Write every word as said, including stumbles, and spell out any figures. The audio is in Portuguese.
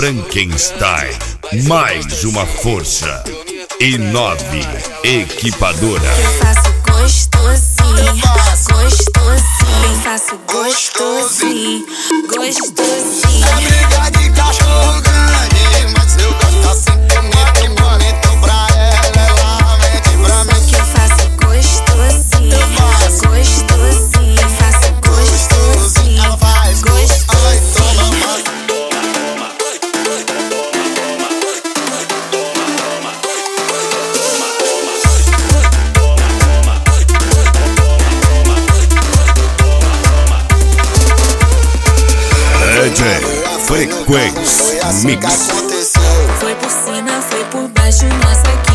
Frankenstein, mais uma força. E nove Equipadora. Eu faço gostosinho, gostosinho. Eu faço gostosinho, gostosinho. É briga de cachorro grande, mas eu gosto assim comigo, mano. Então pra ela, ela mente pra mim. Que eu faço gostosinho, gostosinho. Eu faço gostosinho, ela faz gostosinho. ai, toma, D J Frequência Mix. Foi por cima, foi por baixo, nossa